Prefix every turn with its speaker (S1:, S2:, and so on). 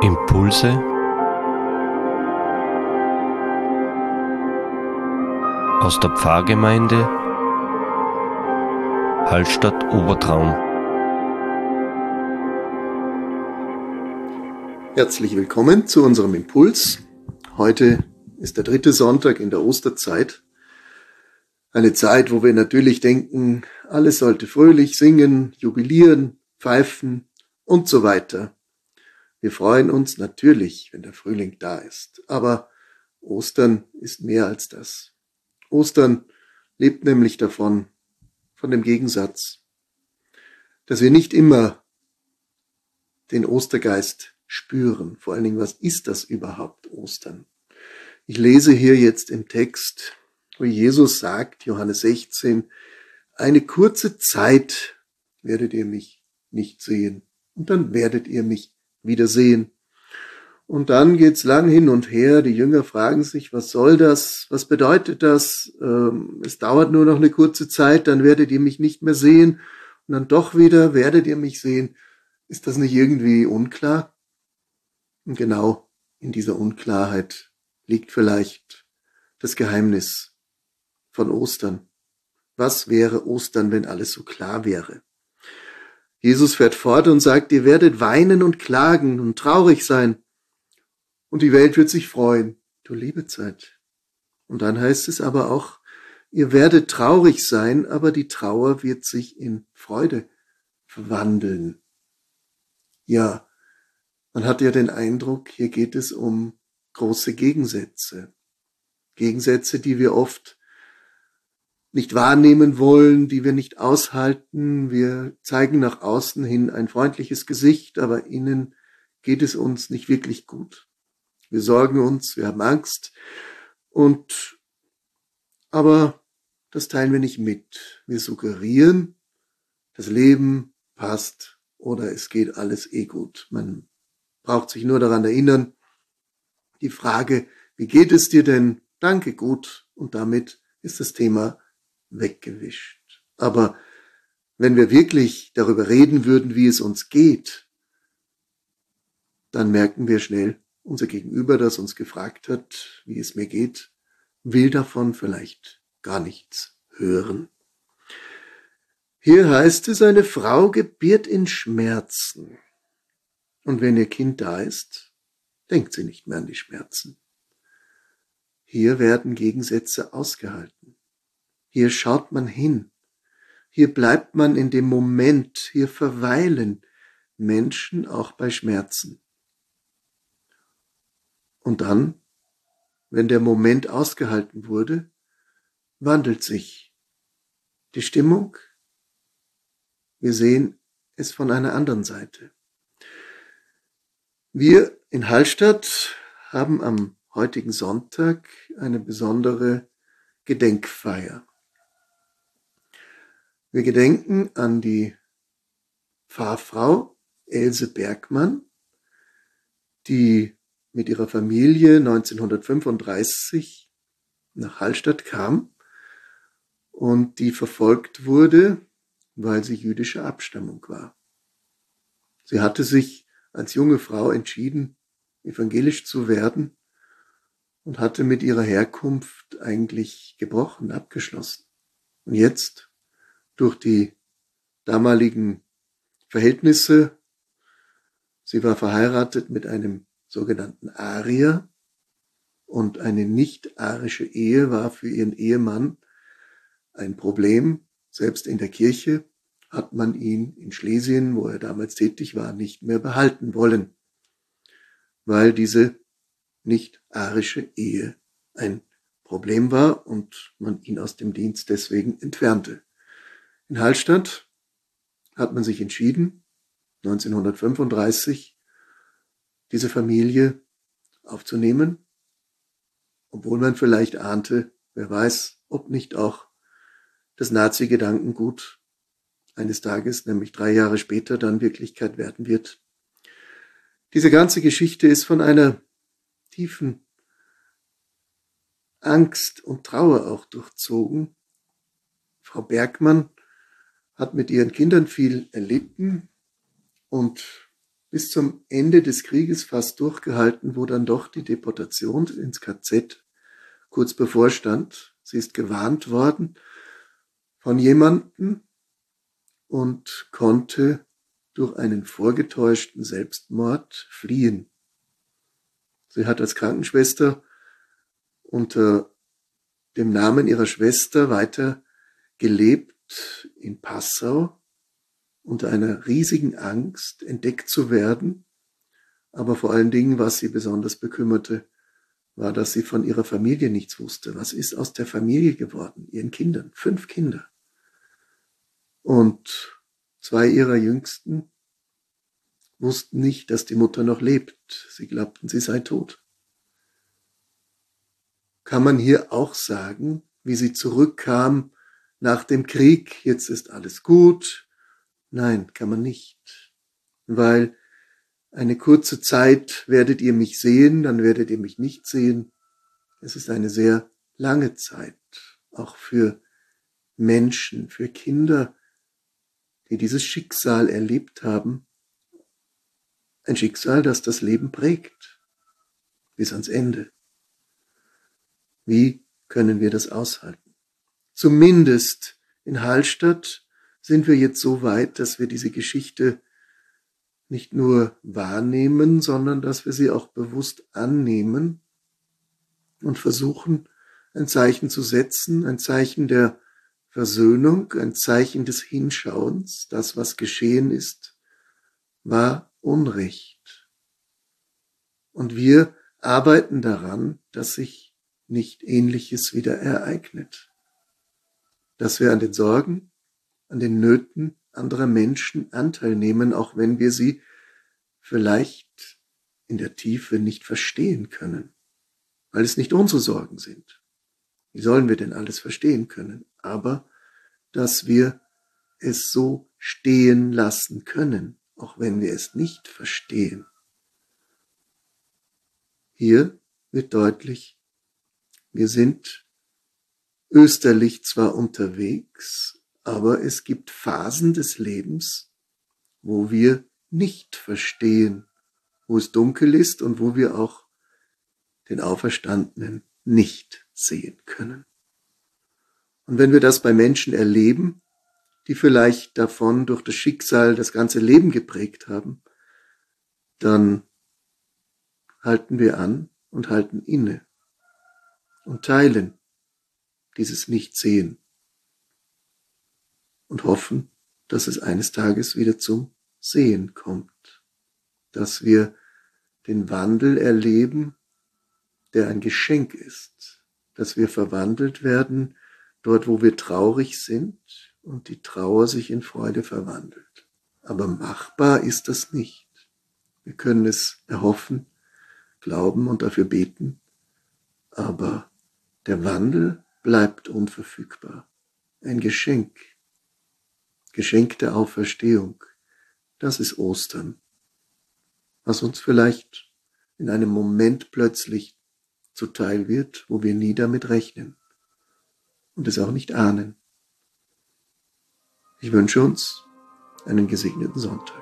S1: Impulse aus der Pfarrgemeinde Hallstatt-Obertraum.
S2: Herzlich willkommen zu unserem Impuls. Heute ist der 3. Sonntag in der Osterzeit. Eine Zeit, wo wir natürlich denken, alles sollte fröhlich singen, jubilieren, pfeifen und so weiter. Wir freuen uns natürlich, wenn der Frühling da ist. Aber Ostern ist mehr als das. Ostern lebt nämlich davon, von dem Gegensatz, dass wir nicht immer den Ostergeist spüren. Vor allen Dingen, was ist das überhaupt, Ostern? Ich lese hier jetzt im Text, wo Jesus sagt, Johannes 16, eine kurze Zeit werdet ihr mich nicht sehen und dann werdet ihr mich wieder sehen. Und dann geht's lang hin und her, die Jünger fragen sich, was soll das, was bedeutet das, es dauert nur noch eine kurze Zeit, dann werdet ihr mich nicht mehr sehen und dann doch wieder werdet ihr mich sehen. Ist das nicht irgendwie unklar? Und genau in dieser Unklarheit liegt vielleicht das Geheimnis von Ostern. Was wäre Ostern, wenn alles so klar wäre? Jesus fährt fort und sagt, ihr werdet weinen und klagen und traurig sein. Und die Welt wird sich freuen. Du liebe Zeit. Und dann heißt es aber auch, ihr werdet traurig sein, aber die Trauer wird sich in Freude verwandeln. Ja, man hat ja den Eindruck, hier geht es um große Gegensätze. Gegensätze, die wir oft nicht wahrnehmen wollen, die wir nicht aushalten. Wir zeigen nach außen hin ein freundliches Gesicht, aber innen geht es uns nicht wirklich gut. Wir sorgen uns, wir haben Angst, aber das teilen wir nicht mit. Wir suggerieren, das Leben passt oder es geht alles gut. Man braucht sich nur daran erinnern, die Frage, wie geht es dir denn? Danke, gut. Und damit ist das Thema weggewischt. Aber wenn wir wirklich darüber reden würden, wie es uns geht, dann merken wir schnell, unser Gegenüber, das uns gefragt hat, wie es mir geht, will davon vielleicht gar nichts hören. Hier heißt es, eine Frau gebiert in Schmerzen. Und wenn ihr Kind da ist, denkt sie nicht mehr an die Schmerzen. Hier werden Gegensätze ausgehalten. Hier schaut man hin. Hier bleibt man in dem Moment. Hier verweilen Menschen auch bei Schmerzen. Und dann, wenn der Moment ausgehalten wurde, wandelt sich die Stimmung. Wir sehen es von einer anderen Seite. Wir in Hallstatt haben am heutigen Sonntag eine besondere Gedenkfeier. Wir gedenken an die Pfarrfrau Else Bergmann, die mit ihrer Familie 1935 nach Hallstatt kam und die verfolgt wurde, weil sie jüdischer Abstammung war. Sie hatte sich als junge Frau entschieden, evangelisch zu werden und hatte mit ihrer Herkunft eigentlich gebrochen, abgeschlossen. Und jetzt, durch die damaligen Verhältnisse, sie war verheiratet mit einem sogenannten Arier und eine nicht-arische Ehe war für ihren Ehemann ein Problem. Selbst in der Kirche hat man ihn in Schlesien, wo er damals tätig war, nicht mehr behalten wollen, weil diese nicht-arische Ehe ein Problem war und man ihn aus dem Dienst deswegen entfernte. In Hallstatt hat man sich entschieden, 1935 diese Familie aufzunehmen, obwohl man vielleicht ahnte, wer weiß, ob nicht auch das Nazi-Gedankengut eines Tages, nämlich 3 Jahre später, dann Wirklichkeit werden wird. Diese ganze Geschichte ist von einer tiefen Angst und Trauer auch durchzogen. Frau Bergmann hat mit ihren Kindern viel erlitten und bis zum Ende des Krieges fast durchgehalten, wo dann doch die Deportation ins KZ kurz bevorstand. Sie ist gewarnt worden von jemandem und konnte durch einen vorgetäuschten Selbstmord fliehen. Sie hat als Krankenschwester unter dem Namen ihrer Schwester weiter gelebt in Passau, unter einer riesigen Angst, entdeckt zu werden. Aber vor allen Dingen, was sie besonders bekümmerte, war, dass sie von ihrer Familie nichts wusste. Was ist aus der Familie geworden? Ihren Kindern, 5 Kinder. Und 2 ihrer Jüngsten wussten nicht, dass die Mutter noch lebt. Sie glaubten, sie sei tot. Kann man hier auch sagen, wie sie zurückkam nach dem Krieg, jetzt ist alles gut? Nein, kann man nicht, weil eine kurze Zeit werdet ihr mich sehen, dann werdet ihr mich nicht sehen. Es ist eine sehr lange Zeit, auch für Menschen, für Kinder, die dieses Schicksal erlebt haben. Ein Schicksal, das das Leben prägt, bis ans Ende. Wie können wir das aushalten? Zumindest in Hallstatt sind wir jetzt so weit, dass wir diese Geschichte nicht nur wahrnehmen, sondern dass wir sie auch bewusst annehmen und versuchen, ein Zeichen zu setzen, ein Zeichen der Versöhnung, ein Zeichen des Hinschauens. Das, was geschehen ist, war Unrecht. Und wir arbeiten daran, dass sich nicht Ähnliches wieder ereignet. Dass wir an den Sorgen, an den Nöten anderer Menschen Anteil nehmen, auch wenn wir sie vielleicht in der Tiefe nicht verstehen können, weil es nicht unsere Sorgen sind. Wie sollen wir denn alles verstehen können? Aber dass wir es so stehen lassen können, auch wenn wir es nicht verstehen. Hier wird deutlich, wir sind österlich zwar unterwegs, aber es gibt Phasen des Lebens, wo wir nicht verstehen, wo es dunkel ist und wo wir auch den Auferstandenen nicht sehen können. Und wenn wir das bei Menschen erleben, die vielleicht davon durch das Schicksal das ganze Leben geprägt haben, dann halten wir an und halten inne und teilen dieses Nichtsehen und hoffen, dass es eines Tages wieder zum Sehen kommt, dass wir den Wandel erleben, der ein Geschenk ist, dass wir verwandelt werden dort, wo wir traurig sind und die Trauer sich in Freude verwandelt. Aber machbar ist das nicht. Wir können es erhoffen, glauben und dafür beten, aber der Wandel bleibt unverfügbar. Ein Geschenk. Geschenk der Auferstehung. Das ist Ostern. Was uns vielleicht in einem Moment plötzlich zuteil wird, wo wir nie damit rechnen und es auch nicht ahnen. Ich wünsche uns einen gesegneten Sonntag.